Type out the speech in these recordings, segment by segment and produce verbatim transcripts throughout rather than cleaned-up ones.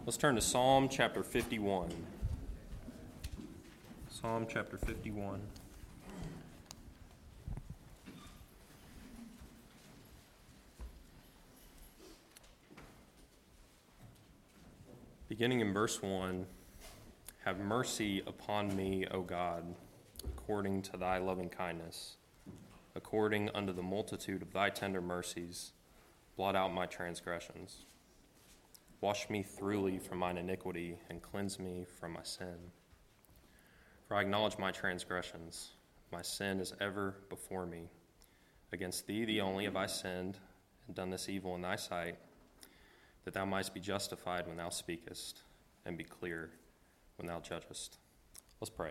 Let's turn to Psalm chapter fifty-one. Psalm chapter fifty-one. Beginning in verse one, have mercy upon me, O God, according to thy loving kindness, according unto the multitude of thy tender mercies, blot out my transgressions. Wash me thoroughly from mine iniquity, and cleanse me from my sin. For I acknowledge my transgressions. My sin is ever before me. Against thee, thee only, have I sinned, and done this evil in thy sight, that thou mightst be justified when thou speakest, and be clear when thou judgest. Let's pray.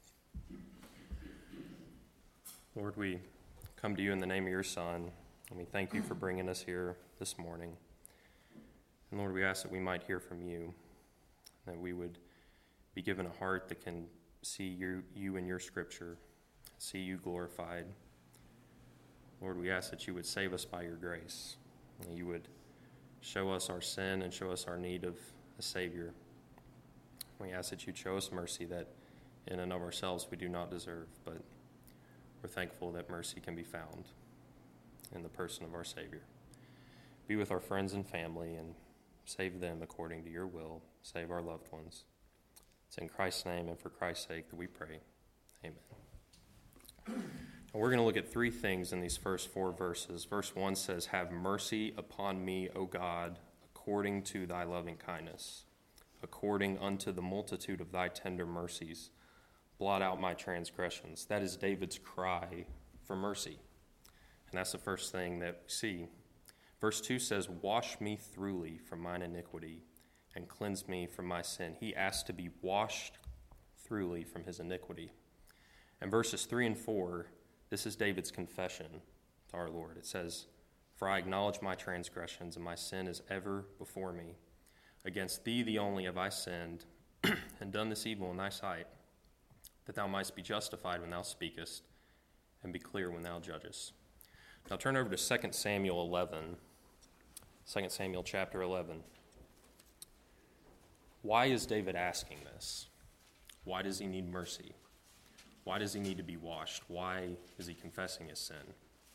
Lord, we come to you in the name of your Son, and we thank you for bringing us here this morning. And Lord, we ask that we might hear from you, that we would be given a heart that can see you, you in your scripture, see you glorified. Lord, we ask that you would save us by your grace, and you would show us our sin and show us our need of a Savior. We ask that you'd show us mercy that in and of ourselves we do not deserve, but we're thankful that mercy can be found in the person of our Savior. Be with our friends and family and save them according to your will. Save our loved ones. It's in Christ's name and for Christ's sake that we pray. Amen. Now we're going to look at three things in these first four verses. Verse one says, have mercy upon me, O God, according to thy loving kindness, according unto the multitude of thy tender mercies. Blot out my transgressions. That is David's cry for mercy. And that's the first thing that we see. Verse two says, wash me thoroughly from mine iniquity and cleanse me from my sin. He asked to be washed thoroughly from his iniquity. And verses three and four, this is David's confession to our Lord. It says, for I acknowledge my transgressions, and my sin is ever before me. Against thee, the only, have I sinned, and done this evil in thy sight, that thou mightst be justified when thou speakest, and be clear when thou judgest. Now turn over to Second Samuel eleven. Second Samuel chapter eleven. Why is David asking this? Why does he need mercy? Why does he need to be washed? Why is he confessing his sin?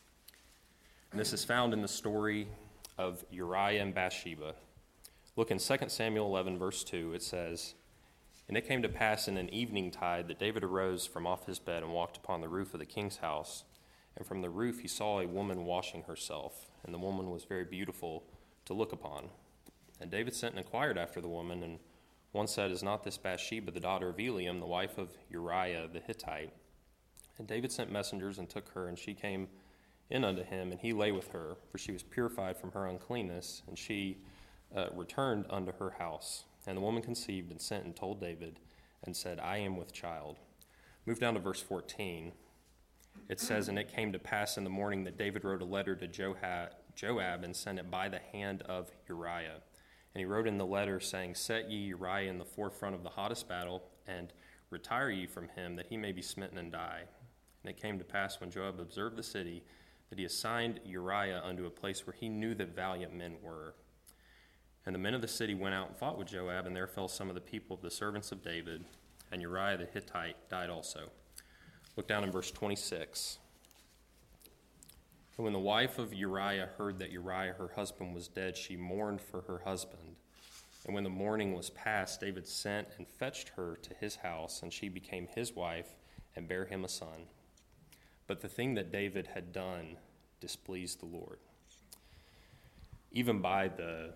And this is found in the story of Uriah and Bathsheba. Look in Second Samuel eleven, verse two. It says, and it came to pass in an evening tide that David arose from off his bed and walked upon the roof of the king's house. And from the roof he saw a woman washing herself, and the woman was very beautiful to look upon. And David sent and inquired after the woman, and one said, is not this Bathsheba, the daughter of Eliam, the wife of Uriah the Hittite? And David sent messengers and took her, and she came in unto him, and he lay with her, for she was purified from her uncleanness, and she uh, returned unto her house. And the woman conceived and sent and told David, and said, I am with child. Move down to verse fourteen. It says, and it came to pass in the morning that David wrote a letter to Joab and sent it by the hand of Uriah. And he wrote in the letter, saying, set ye Uriah in the forefront of the hottest battle, and retire ye from him, that he may be smitten and die. And it came to pass, when Joab observed the city, that he assigned Uriah unto a place where he knew that valiant men were. And the men of the city went out and fought with Joab, and there fell some of the people of the servants of David, and Uriah the Hittite died also. Look down in verse twenty-six. And when the wife of Uriah heard that Uriah her husband was dead, she mourned for her husband. And when the mourning was past, David sent and fetched her to his house, and she became his wife and bare him a son. But the thing that David had done displeased the Lord. Even by the,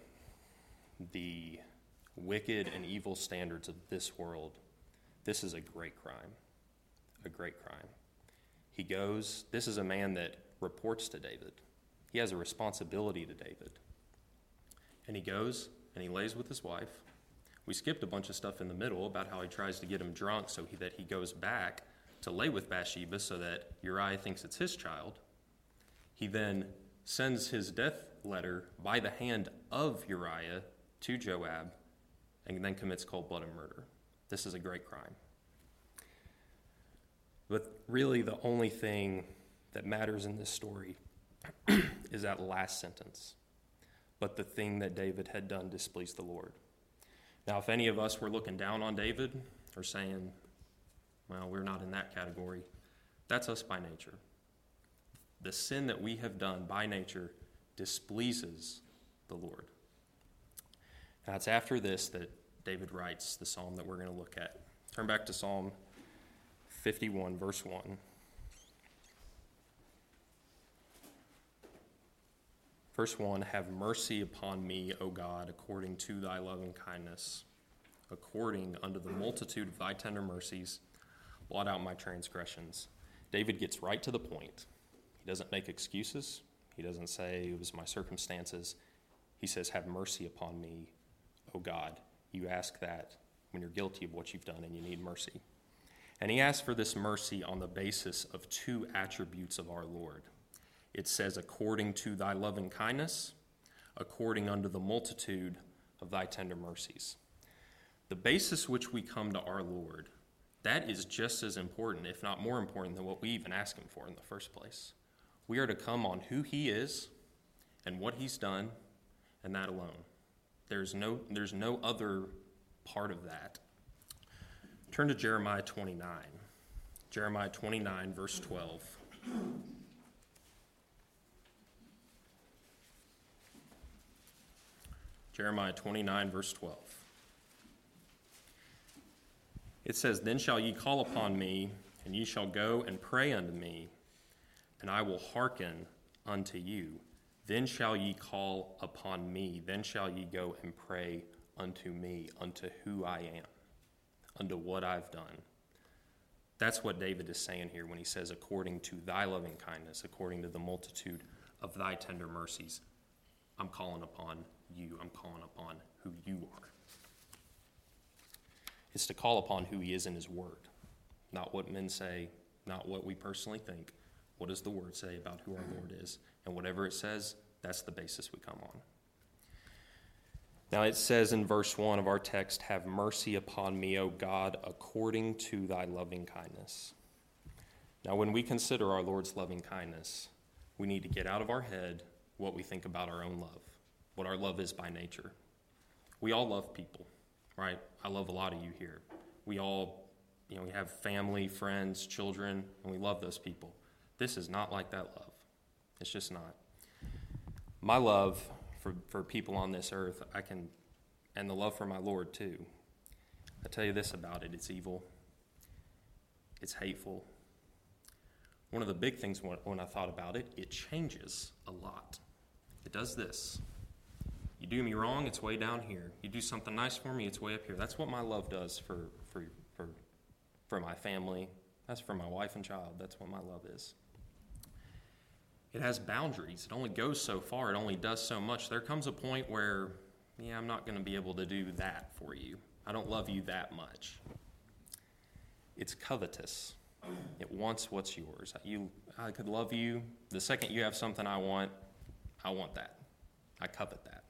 the wicked and evil standards of this world, this is a great crime. A great crime. He goes, this is a man that reports to David. He has a responsibility to David. And he goes and he lays with his wife. We skipped a bunch of stuff in the middle about how he tries to get him drunk so he, that he goes back to lay with Bathsheba so that Uriah thinks it's his child. He then sends his death letter by the hand of Uriah to Joab and then commits cold-blooded murder. This is a great crime. But really the only thing that matters in this story is that last sentence. But the thing that David had done displeased the Lord. Now, if any of us were looking down on David or saying, well, we're not in that category, that's us by nature. The sin that we have done by nature displeases the Lord. Now, it's after this that David writes the psalm that we're going to look at. Turn back to Psalm fifty-one, verse one. Verse one, have mercy upon me, O God, according to thy loving kindness, according unto the multitude of thy tender mercies, blot out my transgressions. David gets right to the point. He doesn't make excuses. He doesn't say it was my circumstances. He says, have mercy upon me, O God. You ask that when you're guilty of what you've done and you need mercy. And he asks for this mercy on the basis of two attributes of our Lord. It says, according to thy loving kindness, according unto the multitude of thy tender mercies. The basis which we come to our Lord, that is just as important, if not more important, than what we even ask him for in the first place. We are to come on who he is and what he's done, and that alone. There's no, there's no other part of that. Turn to Jeremiah twenty-nine. Jeremiah twenty-nine, verse twelve. Jeremiah twenty-nine, verse twelve. It says, then shall ye call upon me, and ye shall go and pray unto me, and I will hearken unto you. Then shall ye call upon me, then shall ye go and pray unto me, unto who I am, unto what I've done. That's what David is saying here when he says, according to thy loving kindness, according to the multitude of thy tender mercies, I'm calling upon you. I'm calling upon who you are. It's to call upon who he is in his word, not what men say, not what we personally think. What does the word say about who our Lord is? And whatever it says, that's the basis we come on. Now it says in verse one of our text, have mercy upon me, O God, according to thy loving kindness. Now when we consider our Lord's loving kindness, we need to get out of our head what we think about our own love, what our love is by nature. We all love people, right? I love a lot of you here. We all, you know, we have family, friends, children, and we love those people. This is not like that love. It's just not. My love for, for people on this earth, I can, and the love for my Lord too. I tell you this about it, it's evil. It's hateful. One of the big things when, when I thought about it, it changes a lot. It does this. You do me wrong, it's way down here. You do something nice for me, it's way up here. That's what my love does for, for, for, for my family. That's for my wife and child. That's what my love is. It has boundaries. It only goes so far. It only does so much. There comes a point where, yeah, I'm not going to be able to do that for you. I don't love you that much. It's covetous. It wants what's yours. You, I could love you. The second you have something I want, I want that. I covet that.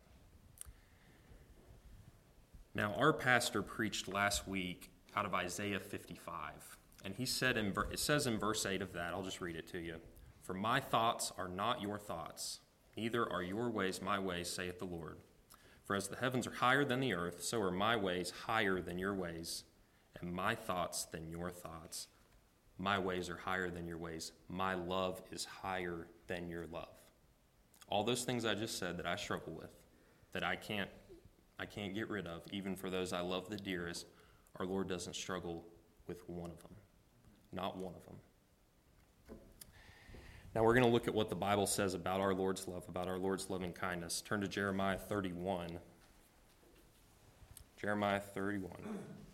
Now, our pastor preached last week out of Isaiah fifty-five. And he said, in, it says in verse eight of that, I'll just read it to you. For my thoughts are not your thoughts, neither are your ways my ways, saith the Lord. For as the heavens are higher than the earth, so are my ways higher than your ways, and my thoughts than your thoughts. My ways are higher than your ways. My love is higher than your love. All those things I just said that I struggle with, that I can't, I can't get rid of, even for those I love the dearest, our Lord doesn't struggle with one of them. Not one of them. Now we're going to look at what the Bible says about our Lord's love, about our Lord's loving kindness. Turn to Jeremiah thirty-one. Jeremiah thirty-one.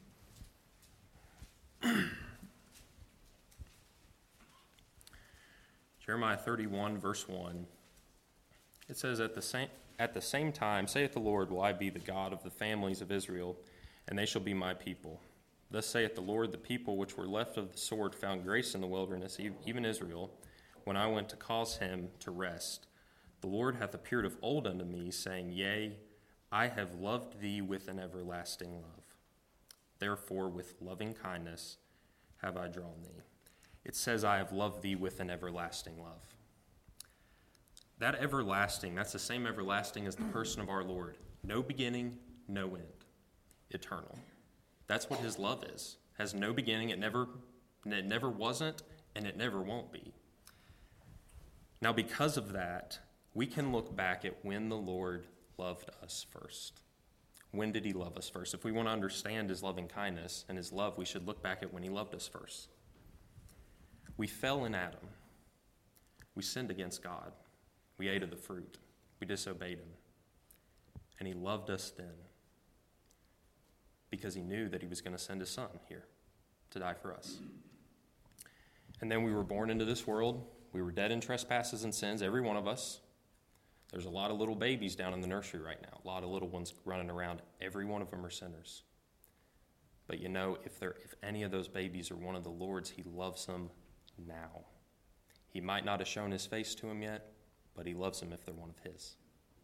Jeremiah thirty-one, verse one. It says, At the same at the same time, saith the Lord, will I be the God of the families of Israel, and they shall be my people. Thus saith the Lord, the people which were left of the sword found grace in the wilderness, even Israel, when I went to cause him to rest. The Lord hath appeared of old unto me, saying, Yea, I have loved thee with an everlasting love. Therefore with loving kindness have I drawn thee. It says, I have loved thee with an everlasting love. That everlasting, that's the same everlasting as the person of our Lord. No beginning, no end. eternal. That's what his love is. Has no beginning, it never, it never wasn't, and it never won't be. Now, because of that, we can look back at when the Lord loved us first. When did he love us first? If we want to understand his loving kindness and his love, we should look back at when he loved us first. We fell in Adam. We sinned against God. We ate of the fruit. We disobeyed him. And he loved us then because he knew that he was going to send his son here to die for us. And then we were born into this world. We were dead in trespasses and sins, every one of us. There's a lot of little babies down in the nursery right now, a lot of little ones running around. Every one of them are sinners. But you know, if they're, if any of those babies are one of the Lord's, he loves them now. He might not have shown his face to them yet, but he loves them if they're one of his.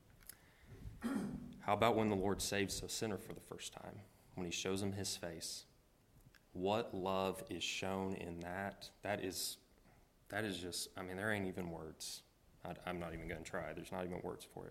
How about when the Lord saves a sinner for the first time? When he shows him his face? What love is shown in that? That is, that is just, I mean, there ain't even words. I, I'm not even going to try. There's not even words for it.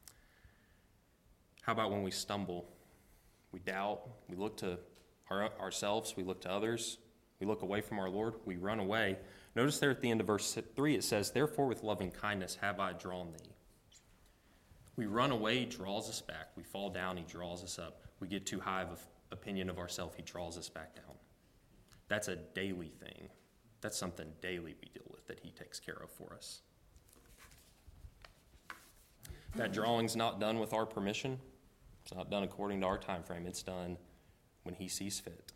How about when we stumble? We doubt. We look to our, ourselves. We look to others. We look away from our Lord. We run away. Notice there at the end of verse three, it says, "Therefore with loving kindness have I drawn thee." We run away, he draws us back. We fall down, he draws us up. We get too high of an opinion of ourselves, he draws us back down. That's a daily thing. That's something daily we deal with that he takes care of for us. That drawing's not done with our permission. It's not done according to our time frame. It's done when he sees fit.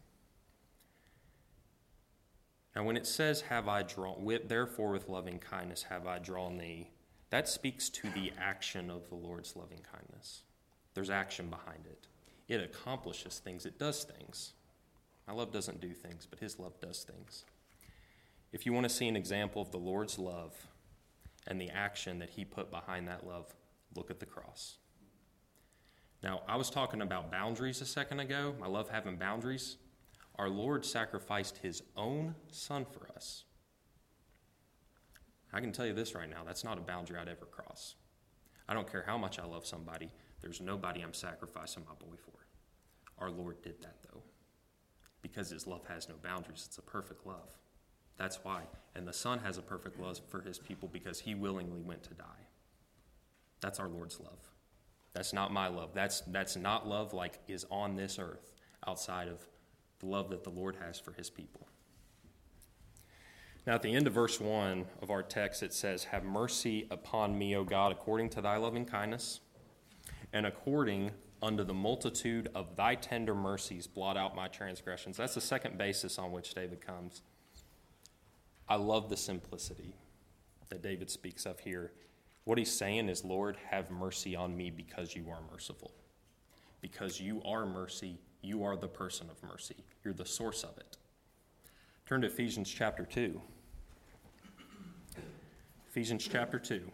Now, when it says, have I drawn, with, therefore with loving kindness have I drawn thee, that speaks to the action of the Lord's loving kindness. There's action behind it. It accomplishes things. It does things. My love doesn't do things, but his love does things. If you want to see an example of the Lord's love and the action that he put behind that love, look at the cross. Now, I was talking about boundaries a second ago. I love having boundaries. Our Lord sacrificed his own son for us. I can tell you this right now, that's not a boundary I'd ever cross. I don't care how much I love somebody, there's nobody I'm sacrificing my boy for. Our Lord did that, though, because his love has no boundaries. It's a perfect love. That's why. And the Son has a perfect love for his people because he willingly went to die. That's our Lord's love. That's not my love. That's, that's not love like is on this earth outside of the love that the Lord has for his people. Now, at the end of verse one of our text, it says, "Have mercy upon me, O God, according to thy loving kindness, and according unto the multitude of thy tender mercies, blot out my transgressions." That's the second basis on which David comes. I love the simplicity that David speaks of here. What he's saying is, Lord, have mercy on me because you are merciful. Because you are mercy, you are the person of mercy. You're the source of it. Turn to Ephesians chapter two. Ephesians chapter two.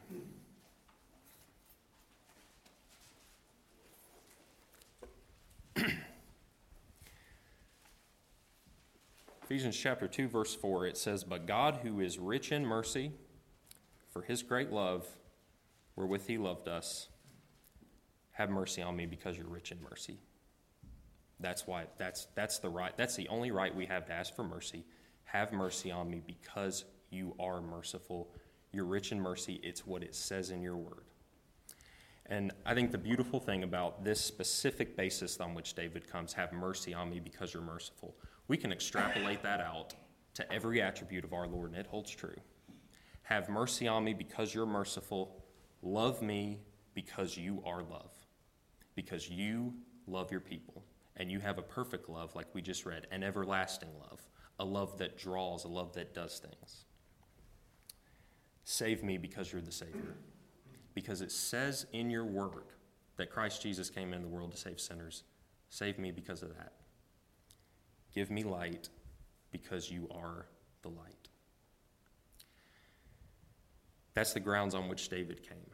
Ephesians chapter two, verse four, it says, "But God, who is rich in mercy, for his great love, wherewith he loved us, have mercy on me because you're rich in mercy." That's why, that's, that's the right, that's the only right we have to ask for mercy. Have mercy on me because you are merciful. You're rich in mercy. It's what it says in your word. And I think the beautiful thing about this specific basis on which David comes, have mercy on me because you're merciful, we can extrapolate that out to every attribute of our Lord, and it holds true. Have mercy on me because you're merciful. Love me because you are love. Because you love your people. And you have a perfect love, like we just read, an everlasting love. A love that draws, a love that does things. Save me because you're the Savior. Because it says in your word that Christ Jesus came into the world to save sinners. Save me because of that. Give me light because you are the light. That's the grounds on which David came.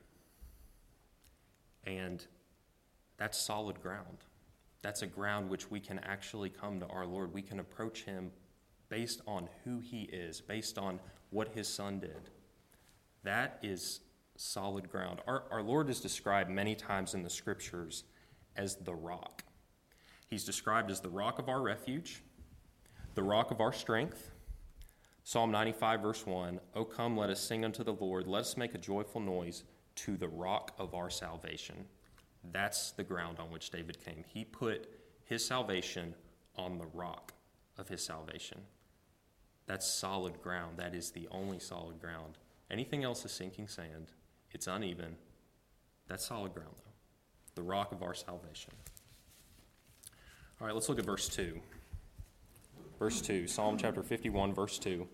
And that's solid ground. That's a ground which we can actually come to our Lord. We can approach him based on who he is, based on what his son did. That is solid ground. Our, our Lord is described many times in the scriptures as the rock. He He's described as the rock of our refuge, the rock of our strength. Psalm ninety-five, verse one, "O come, let us sing unto the Lord. Let us make a joyful noise to the rock of our salvation." That's the ground on which David came. He put his salvation on the rock of his salvation. That's solid ground. That is the only solid ground. Anything else is sinking sand. It's uneven. That's solid ground, though. The rock of our salvation. All right, let's look at verse two. Verse two, Psalm chapter fifty-one, verse two.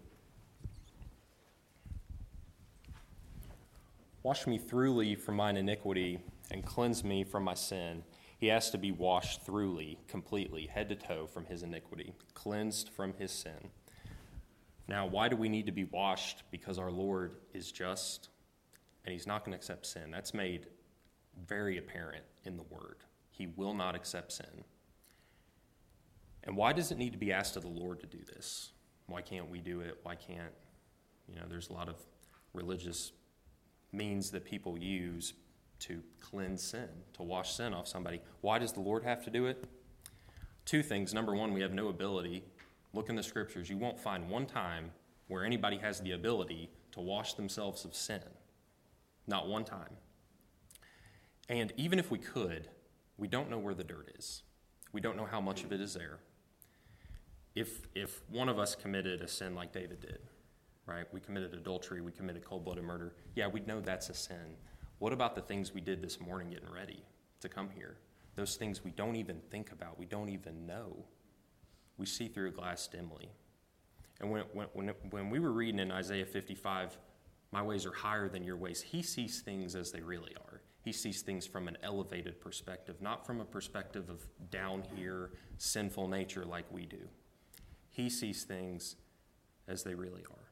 "Wash me thoroughly from mine iniquity and cleanse me from my sin." He has to be washed thoroughly, completely, head to toe from his iniquity, cleansed from his sin. Now, why do we need to be washed? Because our Lord is just, and he's not going to accept sin. That's made very apparent in the word. He will not accept sin. And why does it need to be asked of the Lord to do this? Why can't we do it? Why can't, you know, there's a lot of religious means that people use to cleanse sin, to wash sin off somebody. Why does the Lord have to do it? Two things. Number one, we have no ability. Look in the scriptures. You won't find one time where anybody has the ability to wash themselves of sin. Not one time. And even if we could, we don't know where the dirt is. We don't know how much of it is there. If if one of us committed a sin like David did, right? We committed adultery, we committed cold-blooded murder. Yeah, we'd know that's a sin. What about the things we did this morning getting ready to come here? Those things we don't even think about, we don't even know. We see through a glass dimly. And when when when, when we were reading in Isaiah fifty-five, "My ways are higher than your ways," he sees things as they really are. He sees things from an elevated perspective, not from a perspective of down here, sinful nature like we do. He sees things as they really are.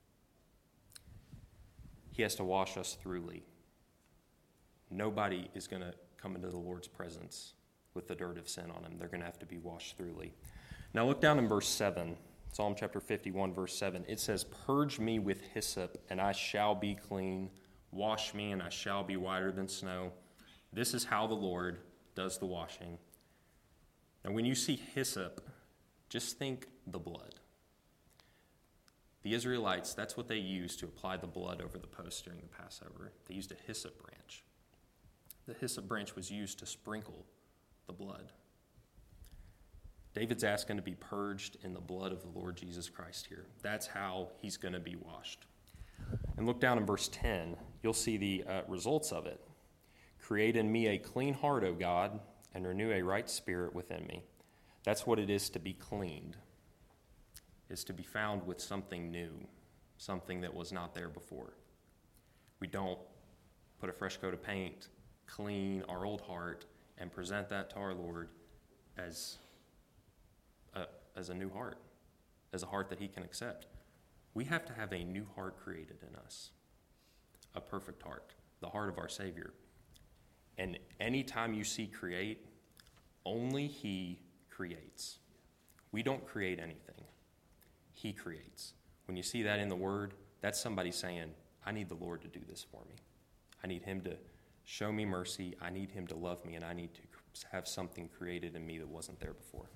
He has to wash us thoroughly. Nobody is going to come into the Lord's presence with the dirt of sin on them. They're going to have to be washed thoroughly. Now look down in verse seven, Psalm chapter fifty-one, verse seven. It says, "Purge me with hyssop, and I shall be clean. Wash me, and I shall be whiter than snow." This is how the Lord does the washing. Now when you see hyssop, just think the blood. The Israelites, that's what they used to apply the blood over the post during the Passover. They used a hyssop branch. The hyssop branch was used to sprinkle the blood. David's asking to be purged in the blood of the Lord Jesus Christ here. That's how he's going to be washed. And look down in verse ten. You'll see the uh, results of it. "Create in me a clean heart, O God, and renew a right spirit within me." That's what it is to be cleaned, is to be found with something new, something that was not there before. We don't put a fresh coat of paint, clean our old heart, and present that to our Lord as a, as a new heart, as a heart that he can accept. We have to have a new heart created in us, a perfect heart, the heart of our Savior. And anytime you see create, only he creates. We don't create anything. He creates. When you see that in the Word, that's somebody saying, I need the Lord to do this for me. I need him to show me mercy. I need him to love me, and I need to have something created in me that wasn't there before.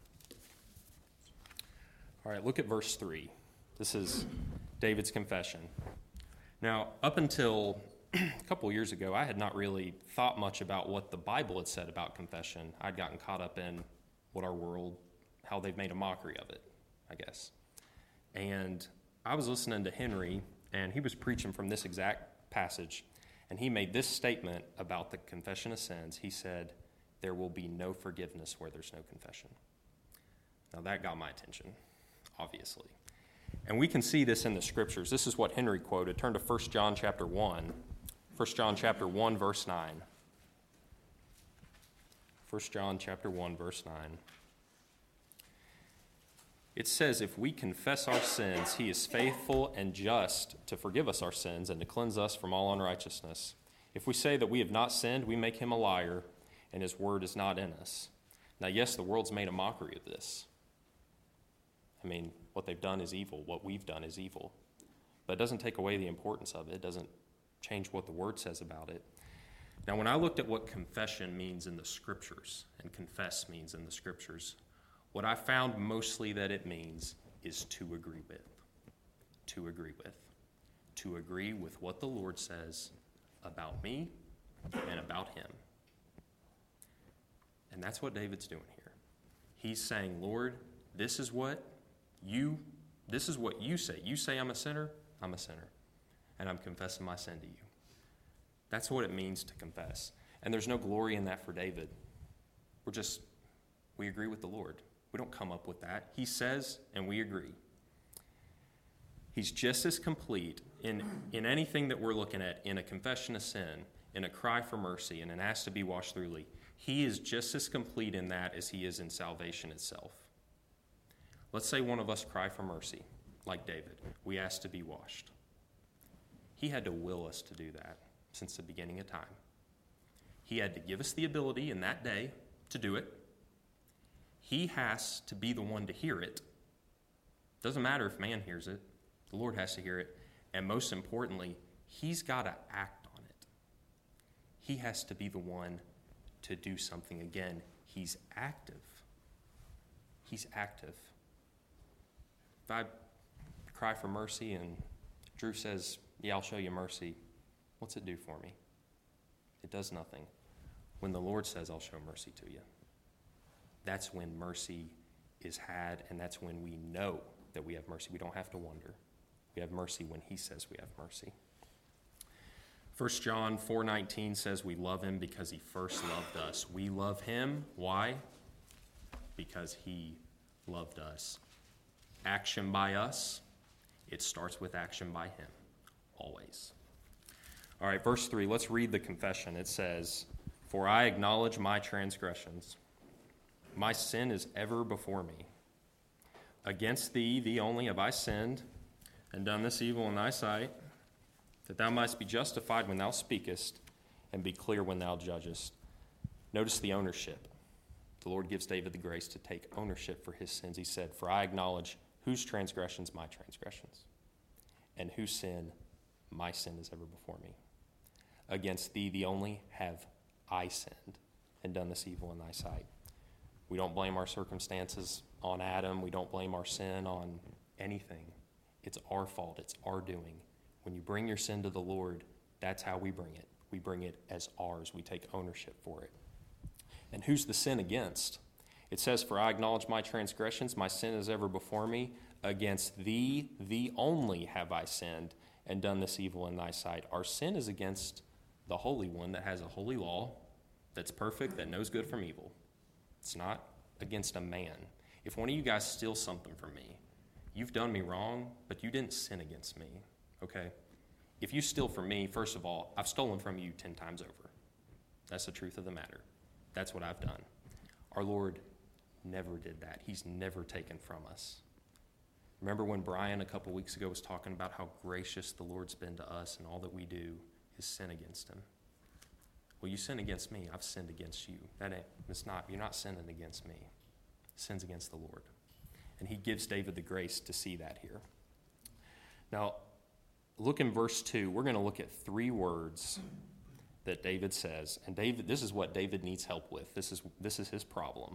All right, look at verse three. This is David's confession. Now, up until a couple years ago, I had not really thought much about what the Bible had said about confession. I'd gotten caught up in what our world, how they've made a mockery of it, I guess. And I was listening to Henry, and he was preaching from this exact passage, and he made this statement about the confession of sins. He said, "There will be no forgiveness where there's no confession." Now that got my attention, obviously. And we can see this in the scriptures. This is what Henry quoted. Turn to First John chapter one. First John chapter one, verse nine. First John chapter one, verse nine. It says, "If we confess our sins, he is faithful and just to forgive us our sins and to cleanse us from all unrighteousness. If we say that we have not sinned, we make him a liar, and his word is not in us." Now, yes, the world's made a mockery of this. I mean, what they've done is evil. What we've done is evil. But it doesn't take away the importance of it. It doesn't change what the word says about it. Now, when I looked at what confession means in the scriptures and confess means in the scriptures, what I found mostly that it means is to agree with. To agree with. To agree with what the Lord says about me and about him. And that's what David's doing here. He's saying, Lord, this is what you, this is what you say. You say I'm a sinner, I'm a sinner. And I'm confessing my sin to you. That's what it means to confess. And there's no glory in that for David. We're just, we agree with the Lord. We don't come up with that. He says, and we agree. He's just as complete in, in anything that we're looking at, in a confession of sin, in a cry for mercy, and an ask to be washed thoroughly. He is just as complete in that as he is in salvation itself. Let's say one of us cry for mercy, like David. We ask to be washed. He had to will us to do that since the beginning of time. He had to give us the ability in that day to do it. He has to be the one to hear it. Doesn't matter if man hears it. The Lord has to hear it. And most importantly, he's got to act on it. He has to be the one to do something. Again, he's active. He's active. If I cry for mercy and Drew says, yeah, I'll show you mercy, what's it do for me? It does nothing. When the Lord says, I'll show mercy to you, that's when mercy is had, and that's when we know that we have mercy. We don't have to wonder. We have mercy when he says we have mercy. First John four nineteen says we love him because he first loved us. We love him. Why? Because he loved us. Action by us. It starts with action by him. Always. All right, verse three, let's read the confession. It says, for I acknowledge my transgressions. My sin is ever before me. Against thee, thee only, have I sinned, and done this evil in thy sight, that thou mightst be justified when thou speakest, and be clear when thou judgest. Notice the ownership. The Lord gives David the grace to take ownership for his sins. He said, for I acknowledge whose transgressions, my transgressions, and whose sin, my sin is ever before me. Against thee, the only, have I sinned, and done this evil in thy sight. We don't blame our circumstances on Adam. We don't blame our sin on anything. It's our fault. It's our doing. When you bring your sin to the Lord, that's how we bring it. We bring it as ours. We take ownership for it. And who's the sin against? It says, for I acknowledge my transgressions. My sin is ever before me. Against thee, thee only, have I sinned, and done this evil in thy sight. Our sin is against the Holy One that has a holy law, that's perfect, that knows good from evil. It's not against a man. If one of you guys steals something from me, you've done me wrong, but you didn't sin against me, okay? If you steal from me, first of all, I've stolen from you ten times over. That's the truth of the matter. That's what I've done. Our Lord never did that. He's never taken from us. Remember when Brian a couple weeks ago was talking about how gracious the Lord's been to us, and all that we do is sin against him? Well, you sin against me, I've sinned against you. That ain't, it's not, you're not sinning against me. Sin's against the Lord. And he gives David the grace to see that here. Now, look in verse two. We're going to look at three words that David says. And David, this is what David needs help with. This is, this is his problem.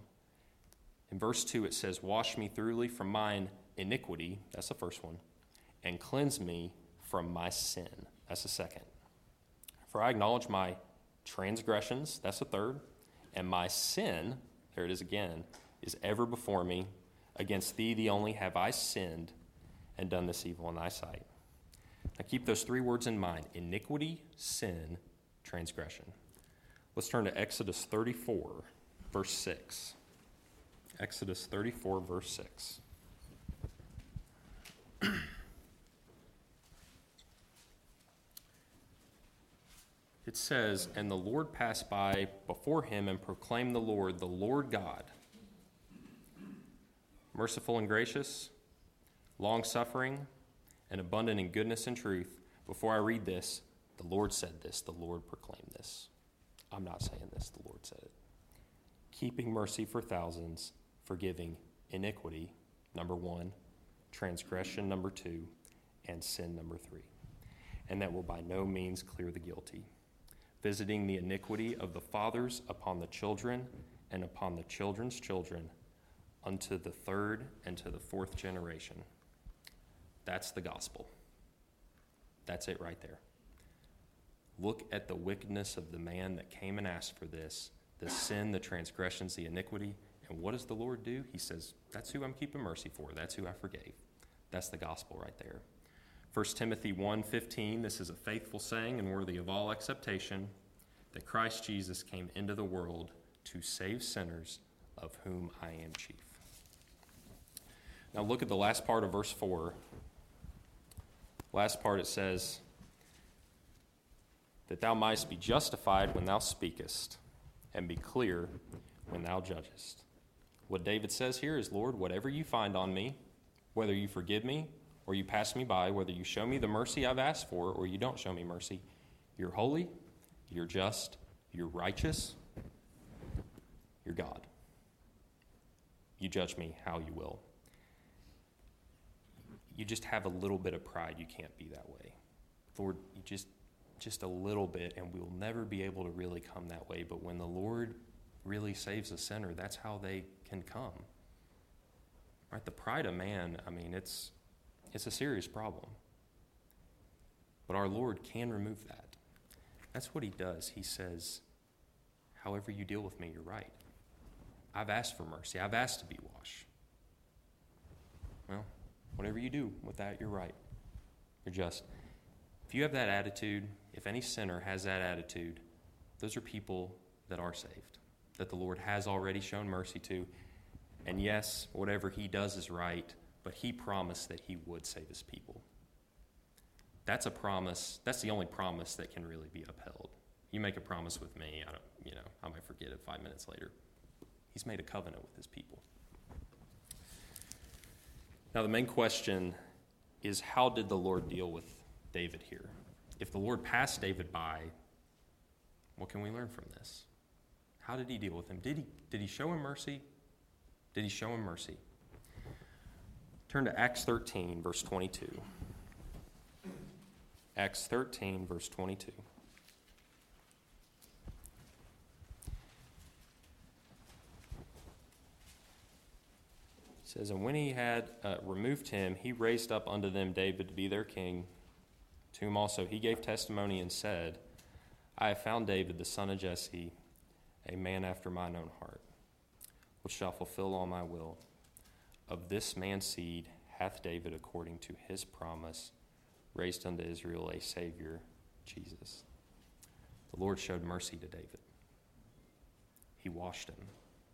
In verse two, it says, wash me thoroughly from mine iniquity. That's the first one. And cleanse me from my sin. That's the second. For I acknowledge my transgressions. That's the third. And my sin, there it is again, is ever before me. Against thee, the only, have I sinned and done this evil in thy sight. Now keep those three words in mind. Iniquity, sin, transgression. Let's turn to Exodus thirty-four, verse six. Exodus thirty-four, verse six. It says, and the Lord passed by before him and proclaimed the Lord, the Lord God, merciful and gracious, long-suffering, and abundant in goodness and truth. Before I read this, the Lord said this, the Lord proclaimed this. I'm not saying this, the Lord said it. Keeping mercy for thousands, forgiving iniquity, number one, transgression, number two, and sin, number three. And that will by no means clear the guilty. visiting the iniquity of the fathers upon the children and upon the children's children unto the third and to the fourth generation. That's the gospel. That's it right there. Look at the wickedness of the man that came and asked for this, the sin, the transgressions, the iniquity. And what does the Lord do? He says, that's who I'm keeping mercy for. That's who I forgave. That's the gospel right there. First Timothy one fifteen, this is a faithful saying and worthy of all acceptation, that Christ Jesus came into the world to save sinners, of whom I am chief. Now look at the last part of verse four. Last part it says, that thou mightst be justified when thou speakest, and be clear when thou judgest. What David says here is, Lord, whatever you find on me, whether you forgive me or you pass me by, whether you show me the mercy I've asked for or you don't show me mercy, you're holy, you're just, you're righteous, you're God. You judge me how you will. You just have a little bit of pride. You can't be that way. Lord, you just just a little bit, and we'll never be able to really come that way. But when the Lord really saves a sinner, that's how they can come. Right? The pride of man, I mean, it's it's a serious problem. But our Lord can remove that. That's what he does. He says, however you deal with me, you're right. I've asked for mercy. I've asked to be washed. Well, whatever you do with that, you're right. You're just. If you have that attitude, if any sinner has that attitude, those are people that are saved, that the Lord has already shown mercy to. And yes, whatever he does is right, but he promised that he would save his people. That's a promise. That's the only promise that can really be upheld. You make a promise with me, I don't, you know, I might forget it five minutes later. He's made a covenant with his people. Now, the main question is, how did the Lord deal with David here? If the Lord passed David by, what can we learn from this? How did he deal with him? Did he, did he show him mercy? Did he show him mercy? Turn to Acts thirteen, verse twenty-two. Acts thirteen, verse twenty-two. It says, and when he had uh, removed him, he raised up unto them David to be their king, to whom also he gave testimony and said, I have found David, the son of Jesse, a man after mine own heart, which shall fulfill all my will. Of this man's seed hath David, according to his promise, raised unto Israel a Savior, Jesus. The Lord showed mercy to David. He washed him.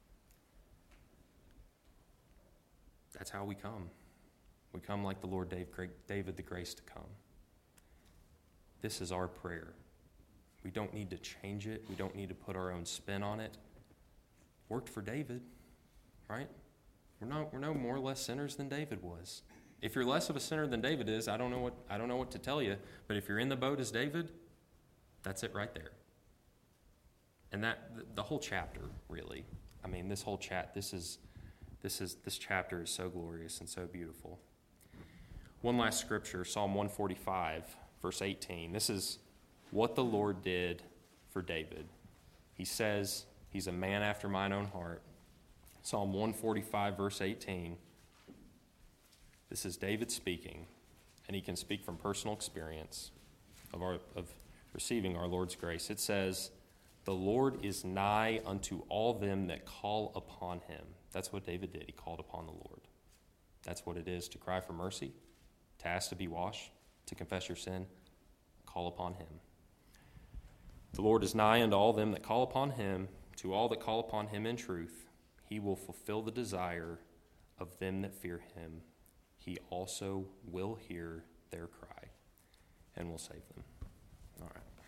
That's how we come. We come like the Lord gave David the grace to come. This is our prayer. We don't need to change it. We don't need to put our own spin on it. Worked for David, right? We're no, we're no more or less sinners than David was. If you're less of a sinner than David is, I don't know what I don't know what to tell you. But if you're in the boat as David, that's it right there. And that the, the whole chapter, really. I mean, this whole chat. This is this is this chapter is so glorious and so beautiful. One last scripture, Psalm one forty-five, verse eighteen. This is what the Lord did for David. He says he's a man after mine own heart. Psalm one forty-five, verse eighteen. This is David speaking, and he can speak from personal experience of our of receiving our Lord's grace. It says, the Lord is nigh unto all them that call upon him. That's what David did. He called upon the Lord. That's what it is to cry for mercy, to ask to be washed, to confess your sin, call upon him. The Lord is nigh unto all them that call upon him, to all that call upon him in truth. He will fulfill the desire of them that fear him. He also will hear their cry and will save them. All right.